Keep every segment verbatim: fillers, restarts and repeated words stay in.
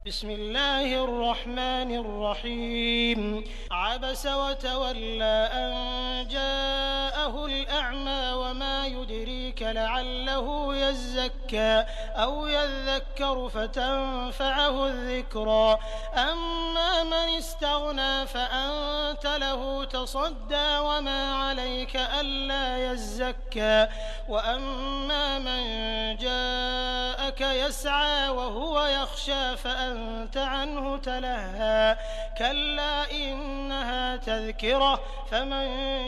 बिस्मिल्लाहिर्रहमानिर्रहीम अबस वतवल्ला अन जाअहुल अअमा वमा युद्रीका लअल्लहु यज़्ज़क्का औ यज़्ज़क्करु फतंफ़अहुज़्ज़िक्रा अम्मा मन इस्तग़ना फ़अन्त लहु तसद्दा वमा अलैका अल्ला यज़्ज़क्का वअम्मा मन जाअका यस्आ वहुव यख़शा फ़अन्त अन्हु तलहा कल्ला इन्नहा तज़किरा फ़मन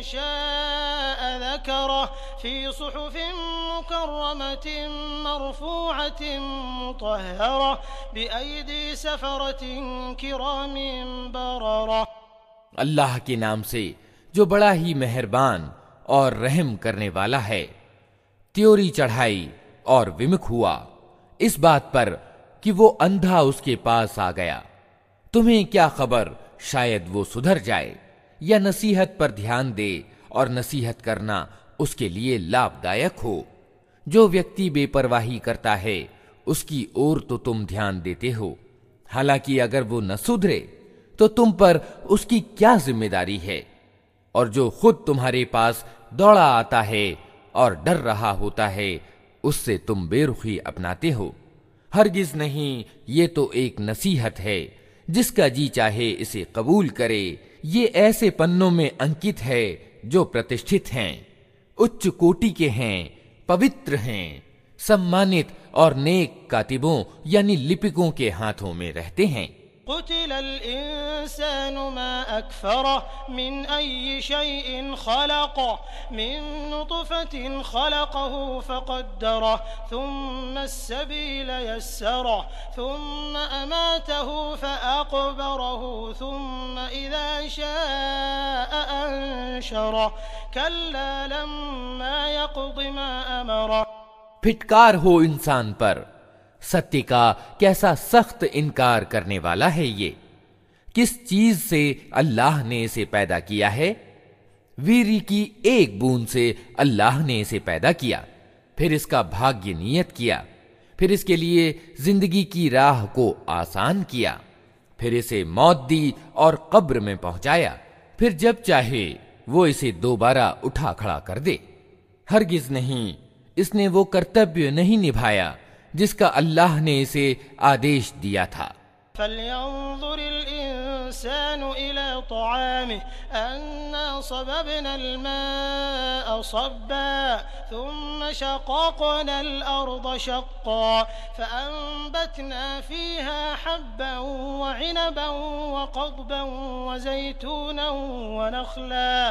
शाअ ज़करह फ़ी सुहुफ़िन मुकर्रमतिन मरफ़ूअतिन मुतहहरा बिअयदी सफ़रतिन किरामिन बररा। अल्लाह के नाम से जो बड़ा ही मेहरबान और रहम करने वाला है। त्योरी चढ़ाई और विमुख हुआ इस बात पर कि वो अंधा उसके पास आ गया। तुम्हें क्या खबर, शायद वो सुधर जाए या नसीहत पर ध्यान दे और नसीहत करना उसके लिए लाभदायक हो। जो व्यक्ति बेपरवाही करता है उसकी ओर तो तुम ध्यान देते हो, हालांकि अगर वो न सुधरे तो तुम पर उसकी क्या जिम्मेदारी है। और जो खुद तुम्हारे पास दौड़ा आता है और डर रहा होता है उससे तुम बेरुखी अपनाते हो। हरगिज नहीं, ये तो एक नसीहत है, जिसका जी चाहे इसे कबूल करे। ये ऐसे पन्नों में अंकित है जो प्रतिष्ठित हैं, उच्च कोटि के हैं, पवित्र हैं, सम्मानित और नेक कातिबों यानी लिपिकों के हाथों में रहते हैं। क़ुतिलल इंसानु मा अकफ़रह मिन अय्यि शैइन ख़लक़ह मिन नुत्फ़तिन ख़लक़हु फ़क़द्दरह थुम्मा अस्सबील यस्सरह थुम्मा अमातहु फ़अक़बरहु थुम्मा इज़ा शाअ अंशरह कल्ला लम्मा यक़्दि मा अमरह। फिटकार हो इंसान पर, सत्य का कैसा सख्त इनकार करने वाला है ये। किस चीज से अल्लाह ने इसे पैदा किया है? वीर्य की एक बूंद से अल्लाह ने इसे पैदा किया, फिर इसका भाग्य नियत किया, फिर इसके लिए जिंदगी की राह को आसान किया, फिर इसे मौत दी और कब्र में पहुंचाया, फिर जब चाहे वो इसे दोबारा उठा खड़ा कर दे। हरगिज नहीं, इसने वो कर्तव्य नहीं निभाया जिसका अल्लाह ने इसे आदेश दिया था। फल्यंज़ुरिल इंसानु इला तआमिहि अन्ना सबबनल माअ सब्बा थुम्मा शक़क़नल अर्द शक़्क़ा फ़अंबतना फ़ीहा हब्बन वइनबन वक़द्बन वज़ैतूनन वनख़लन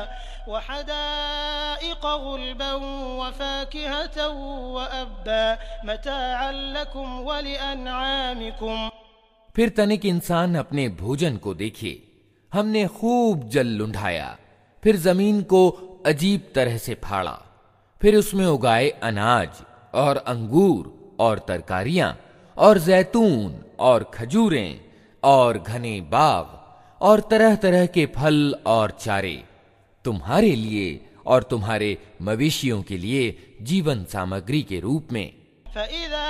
वहदाइक़ गुल्बन वफ़ाकिहतन वअब्बा मताअन लकुम वलिअनआमिकुम। फिर तनिक इंसान अपने भोजन को देखे। हमने खूब जल लुंढाया, फिर जमीन को अजीब तरह से फाड़ा, फिर उसमें उगाए अनाज और अंगूर और तरकारियां और जैतून और खजूरें और घने बाग और तरह तरह के फल और चारे, तुम्हारे लिए और तुम्हारे मवेशियों के लिए जीवन सामग्री के रूप में। फ़इज़ा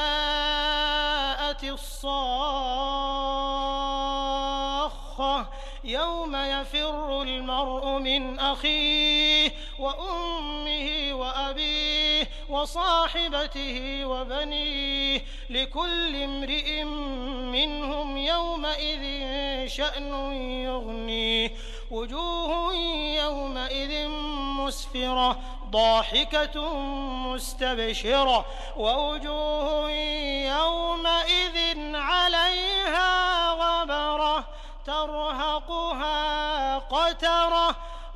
जाअतिस्साख़्ख़ा यौम यफ़िर्रुल मर्अु मिन अख़ीहि व उम्मिहि व अबीहि व साहिबतिहि व बनीहि लिकुल्लि इम्रिइन मिनहुम यौमइज़िन शअनुन युग़नीहि वुजूहुन यौमइज़िन मुस्फ़िरह ضاحكة مستبشرة ووجوه يومئذ عليها غبرة ترهقها قترة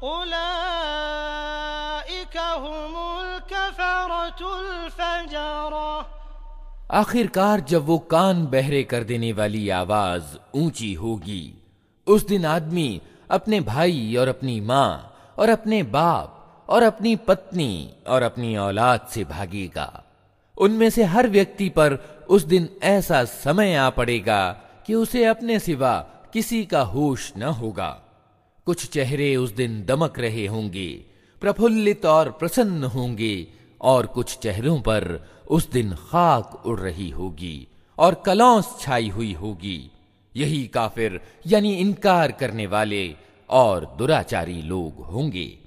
أولئك هم الكفرة الفجرة। आखिरकार जब वो कान बहरे कर देने वाली आवाज ऊंची होगी, उस दिन आदमी अपने भाई और अपनी माँ और अपने बाप और अपनी पत्नी और अपनी औलाद से भागेगा। उनमें से हर व्यक्ति पर उस दिन ऐसा समय आ पड़ेगा कि उसे अपने सिवा किसी का होश न होगा। कुछ चेहरे उस दिन दमक रहे होंगे, प्रफुल्लित और प्रसन्न होंगे, और कुछ चेहरों पर उस दिन खाक उड़ रही होगी और कलौंस छाई हुई होगी। यही काफिर यानी इनकार करने वाले और दुराचारी लोग होंगे।